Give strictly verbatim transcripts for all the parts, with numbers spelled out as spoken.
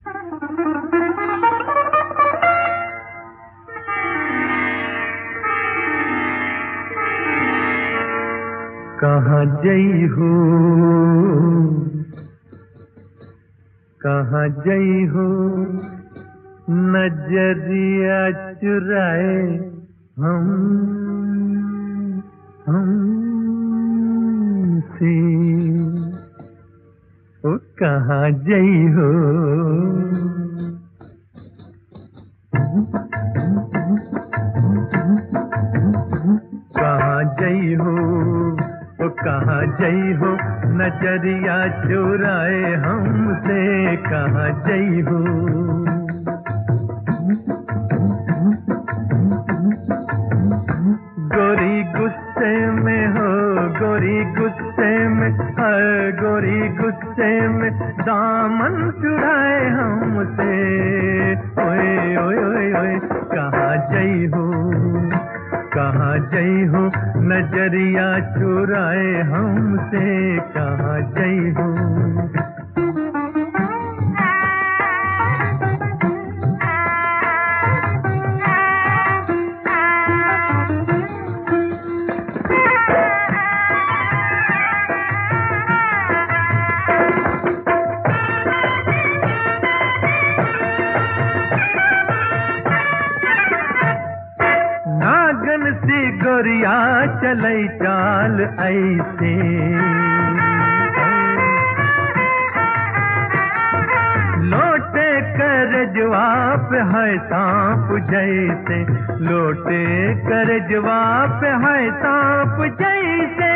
कहाँ जई हो, कहाँ जई हो, नजरिया चुराए हम हमसे। ओ कहाँ जई हो, कहाँ जई हो, ओ कहाँ जई हो, नजरिया चुराए हमसे। कहाँ जई हो, गोरी गुस्से में हो, गोरी गुस्से में, हर गोरी गुस्से में दामन चुराए हमसे। ओए ओए ओए ओए कहाँ जई हो, कहाँ जई हो, नजरिया चुराए हमसे। कहाँ जई हो, नागन सी गोरिया चलई चाल ऐसे, लोटे कर जवाब है सांप जैसे, लोटे कर जवाब है सांप जैसे।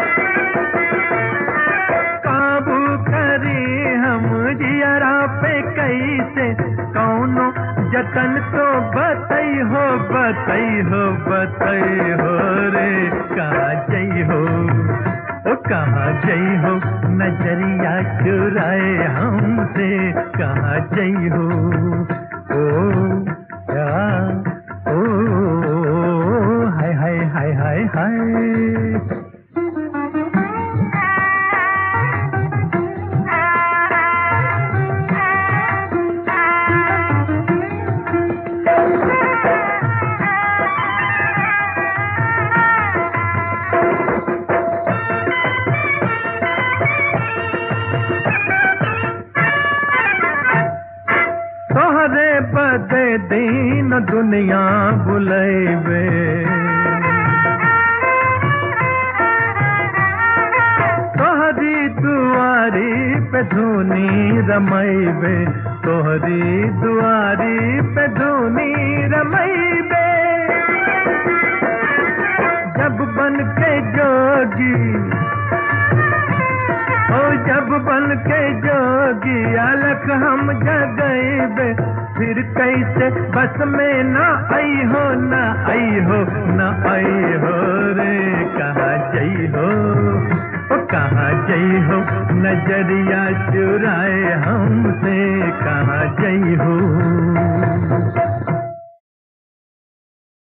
काबू करी हम जियरा पे कैसे, कौनो जतन तो बतई हो, बतई हो, बतई हो रे। कहाँ जई हो, ओ कहाँ जई हो, नजरिया चुराए हमसे। कहाँ जई हो, ओ या ओ हाय हाय हाय हाय हाय। तोहरे बदे दीन दुनिया बुलैबे, तोहरी दुआरी पे धुनी रमैबे, तोहरी दुआरी पे धुनी रमैबे। जब बन के जोगी, ओ जब बन के जोगी अलख हम जगैबे, फिर कैसे बस में ना आई हो, ना आई हो, ना आई हो रे। कहाँ जई हो, ओ कहाँ जई हो, नजरिया चुराए हमसे। कहाँ जई हो।